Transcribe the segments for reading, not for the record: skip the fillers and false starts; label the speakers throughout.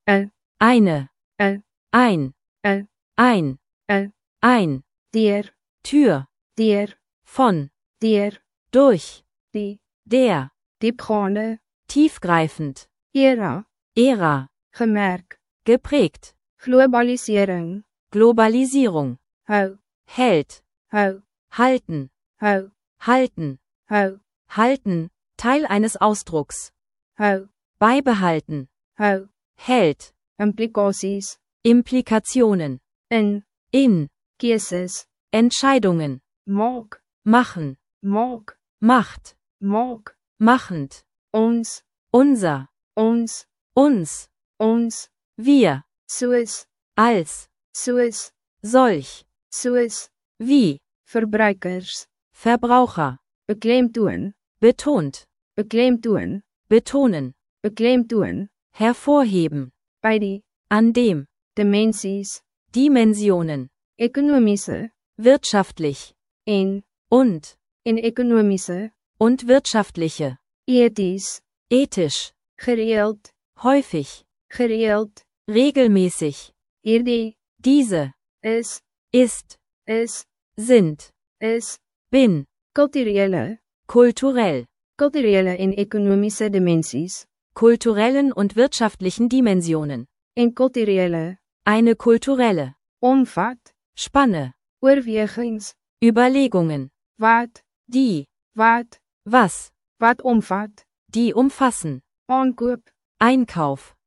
Speaker 1: eine,
Speaker 2: ein,
Speaker 1: ein,
Speaker 2: ein,
Speaker 1: ein,
Speaker 2: deur,
Speaker 1: Tür, von, durch,
Speaker 2: die,
Speaker 1: der,
Speaker 2: diepgaande,
Speaker 1: tiefgreifend,
Speaker 2: era,
Speaker 1: gemerk,
Speaker 2: geprägt,
Speaker 1: globalisering,
Speaker 2: Globalisierung,
Speaker 1: hou,
Speaker 2: hält,
Speaker 1: halten,
Speaker 2: hou,
Speaker 1: halten, halten, Teil eines Ausdrucks, beibehalten, hält,
Speaker 2: implicaties,
Speaker 1: Implikationen, in,
Speaker 2: keuses,
Speaker 1: Entscheidungen,
Speaker 2: maak,
Speaker 1: machen, macht, machend,
Speaker 2: ons,
Speaker 1: unser,
Speaker 2: ons,
Speaker 1: uns, wir,
Speaker 2: soos,
Speaker 1: als, solch, wie,
Speaker 2: verbruikers,
Speaker 1: Verbraucher,
Speaker 2: beklemtoon,
Speaker 1: betont,
Speaker 2: beklemtoon,
Speaker 1: betonen,
Speaker 2: beklemtoon,
Speaker 1: hervorheben,
Speaker 2: by die,
Speaker 1: an dem,
Speaker 2: dimensies,
Speaker 1: Dimensionen,
Speaker 2: ekonomiese,
Speaker 1: wirtschaftlich,
Speaker 2: und
Speaker 1: en
Speaker 2: ekonomiese,
Speaker 1: und wirtschaftliche,
Speaker 2: ethisch,
Speaker 1: ethisch,
Speaker 2: gereeld,
Speaker 1: häufig, regelmäßig,
Speaker 2: hierdie,
Speaker 1: diese,
Speaker 2: is,
Speaker 1: ist, sind, bin,
Speaker 2: kulturele,
Speaker 1: kulturell,
Speaker 2: en ekonomiese dimensies,
Speaker 1: kulturellen und wirtschaftlichen Dimensionen,
Speaker 2: en kulturele,
Speaker 1: eine kulturelle,
Speaker 2: omvat,
Speaker 1: Spanne,
Speaker 2: oorwegings,
Speaker 1: Überlegungen,
Speaker 2: wat,
Speaker 1: die,
Speaker 2: wat,
Speaker 1: was,
Speaker 2: wat omvat,
Speaker 1: die umfassen,
Speaker 2: aankoop,
Speaker 1: Einkauf,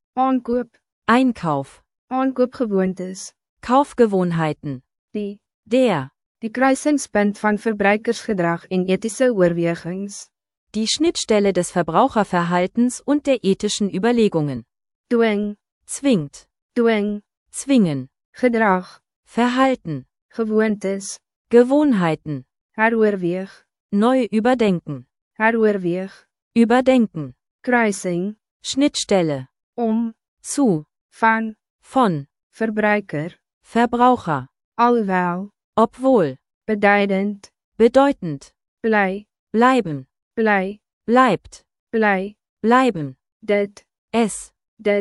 Speaker 2: aankoopgewoontes,
Speaker 1: Kaufgewohnheiten,
Speaker 2: die kruisingspunt van verbruikersgedrag en ethische oorwegings,
Speaker 1: die Schnittstelle des Verbraucherverhaltens und der ethischen Überlegungen,
Speaker 2: dwing,
Speaker 1: zwingt, zwingen,
Speaker 2: gedrag,
Speaker 1: Verhalten,
Speaker 2: gewoontes,
Speaker 1: Gewohnheiten,
Speaker 2: heroorweeg,
Speaker 1: neu überdenken, überdenken,
Speaker 2: kruising,
Speaker 1: Schnittstelle,
Speaker 2: om,
Speaker 1: zu,
Speaker 2: van,
Speaker 1: von,
Speaker 2: verbruiker,
Speaker 1: Verbraucher,
Speaker 2: alhoewel,
Speaker 1: obwohl,
Speaker 2: beduidend,
Speaker 1: bedeutend,
Speaker 2: bly,
Speaker 1: bleiben, bleibt, bleiben,
Speaker 2: dit,
Speaker 1: es,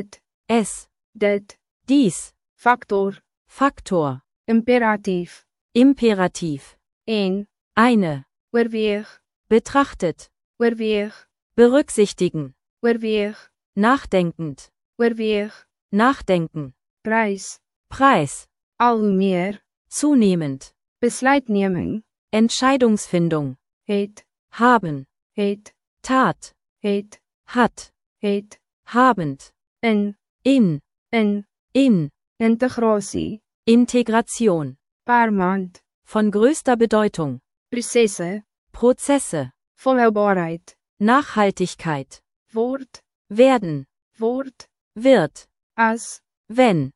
Speaker 1: dies,
Speaker 2: factor,
Speaker 1: Faktor,
Speaker 2: imperatief,
Speaker 1: Imperativ,
Speaker 2: en,
Speaker 1: eine,
Speaker 2: oorweeg,
Speaker 1: betrachtet, berücksichtigen, nachdenkend, nachdenken,
Speaker 2: prys,
Speaker 1: Preis,
Speaker 2: al hoe meer,
Speaker 1: zunehmend,
Speaker 2: besluitneming,
Speaker 1: Entscheidungsfindung, haben, Tat, hat, habend,
Speaker 2: in,
Speaker 1: in,
Speaker 2: integrasie,
Speaker 1: Integration,
Speaker 2: per maand,
Speaker 1: von größter Bedeutung,
Speaker 2: prosesse,
Speaker 1: Prozesse,
Speaker 2: volhoubaarheid,
Speaker 1: Nachhaltigkeit,
Speaker 2: word,
Speaker 1: werden, wird,
Speaker 2: as,
Speaker 1: wenn,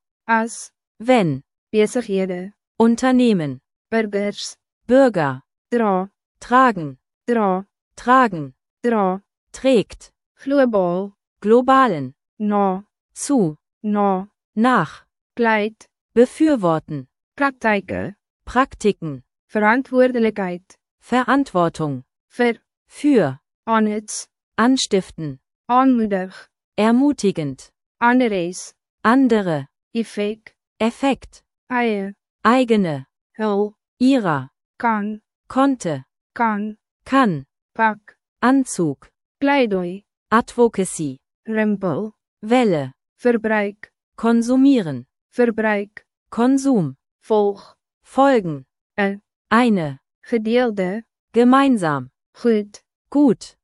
Speaker 2: besighede,
Speaker 1: Unternehmen,
Speaker 2: burgers,
Speaker 1: Bürger,
Speaker 2: dra,
Speaker 1: tragen, tragen, trägt,
Speaker 2: global,
Speaker 1: globalen,
Speaker 2: na,
Speaker 1: zu, nach,
Speaker 2: pleit,
Speaker 1: befürworten,
Speaker 2: praktyke,
Speaker 1: Praktiken,
Speaker 2: verantwoordelikheid,
Speaker 1: Verantwortung,
Speaker 2: vir,
Speaker 1: für,
Speaker 2: aanhits,
Speaker 1: anstiften,
Speaker 2: aanmoedig,
Speaker 1: ermutigend,
Speaker 2: anderes,
Speaker 1: andere,
Speaker 2: effek,
Speaker 1: Effekt,
Speaker 2: eie,
Speaker 1: eigene,
Speaker 2: hul,
Speaker 1: ihrer,
Speaker 2: kan,
Speaker 1: konnte,
Speaker 2: kan,
Speaker 1: kann,
Speaker 2: pak,
Speaker 1: Anzug,
Speaker 2: pleidooi,
Speaker 1: Advocacy,
Speaker 2: rimpel,
Speaker 1: Welle,
Speaker 2: verbruik,
Speaker 1: konsumieren,
Speaker 2: verbruik,
Speaker 1: Konsum,
Speaker 2: volg,
Speaker 1: folgen, eine,
Speaker 2: gedeelde,
Speaker 1: gemeinsam,
Speaker 2: goed,
Speaker 1: gut,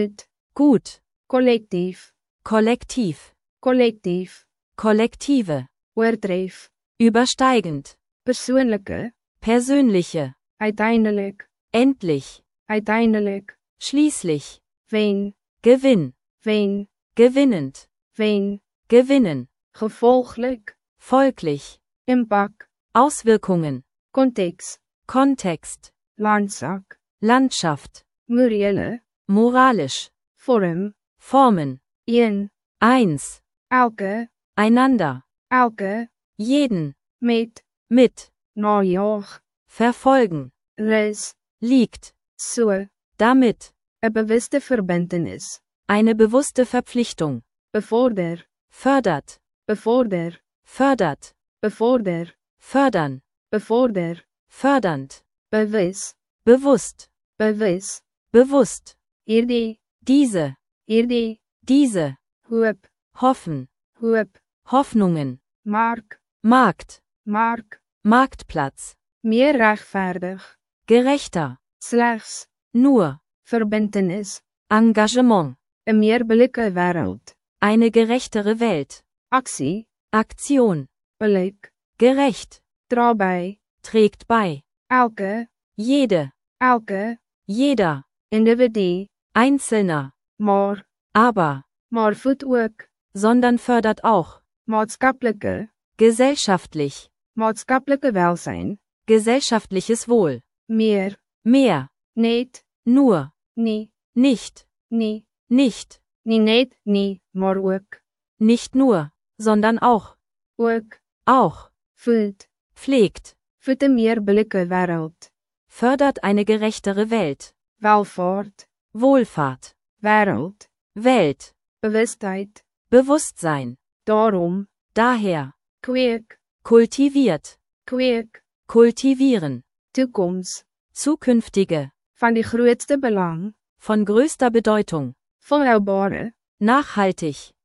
Speaker 2: collectief,
Speaker 1: kollektiv, kollektive,
Speaker 2: oortref,
Speaker 1: übersteigend,
Speaker 2: persoonlijke,
Speaker 1: persönliche,
Speaker 2: uiteindelik,
Speaker 1: endlich, schließlich,
Speaker 2: wen,
Speaker 1: Gewinn, gewinnend, gewinnen,
Speaker 2: gevolglik,
Speaker 1: folglich,
Speaker 2: impak,
Speaker 1: Auswirkungen,
Speaker 2: context,
Speaker 1: Kontext,
Speaker 2: landsak,
Speaker 1: Landschaft,
Speaker 2: morele,
Speaker 1: moralisch,
Speaker 2: vorm,
Speaker 1: Formen, eins,
Speaker 2: elke,
Speaker 1: einander, jeden,
Speaker 2: met,
Speaker 1: mit,
Speaker 2: najaag,
Speaker 1: verfolgen,
Speaker 2: ris,
Speaker 1: liegt,
Speaker 2: so,
Speaker 1: damit,
Speaker 2: 'n bewuste verbintenis,
Speaker 1: eine bewusste Verpflichtung,
Speaker 2: bevorder,
Speaker 1: fördert,
Speaker 2: bevorder,
Speaker 1: fördert,
Speaker 2: bevorder,
Speaker 1: fördern,
Speaker 2: bevorder,
Speaker 1: fördernd,
Speaker 2: bewus,
Speaker 1: bewusst,
Speaker 2: bewus,
Speaker 1: bewusst,
Speaker 2: hierdie,
Speaker 1: diese,
Speaker 2: hierdie, hoop,
Speaker 1: hoffen,
Speaker 2: hoop,
Speaker 1: Hoffnungen,
Speaker 2: mark,
Speaker 1: Markt,
Speaker 2: mark,
Speaker 1: Marktplatz,
Speaker 2: meer regverdig,
Speaker 1: gerechter,
Speaker 2: slegs,
Speaker 1: nur,
Speaker 2: verbintenis,
Speaker 1: Engagement,
Speaker 2: 'n meer billike wêreld,
Speaker 1: eine gerechtere Welt,
Speaker 2: aksie,
Speaker 1: Aktion,
Speaker 2: billik,
Speaker 1: gerecht,
Speaker 2: dra by,
Speaker 1: trägt bei,
Speaker 2: elke,
Speaker 1: jeder,
Speaker 2: individu,
Speaker 1: Einzelner, aber,
Speaker 2: maar voed ook,
Speaker 1: sondern fördert auch,
Speaker 2: maatskaplike,
Speaker 1: gesellschaftlich,
Speaker 2: maatskaplike welsyn,
Speaker 1: gesellschaftliches Wohl,
Speaker 2: meer,
Speaker 1: mehr,
Speaker 2: net,
Speaker 1: nur,
Speaker 2: nie,
Speaker 1: nicht,
Speaker 2: nie,
Speaker 1: nicht,
Speaker 2: nie net, nie, maar ook,
Speaker 1: nicht nur, sondern auch,
Speaker 2: ook, voed,
Speaker 1: pflegt,
Speaker 2: voed 'n meer billike wêreld,
Speaker 1: fördert eine gerechtere Welt,
Speaker 2: welvaart,
Speaker 1: Wohlfahrt,
Speaker 2: wêreld,
Speaker 1: Welt,
Speaker 2: bewustheid,
Speaker 1: Bewusstsein,
Speaker 2: daarom,
Speaker 1: daher,
Speaker 2: kweek,
Speaker 1: kultiviert, kultivieren,
Speaker 2: toekoms,
Speaker 1: zukünftige,
Speaker 2: van die grootste belang,
Speaker 1: von größter Bedeutung,
Speaker 2: volhoubare,
Speaker 1: nachhaltig,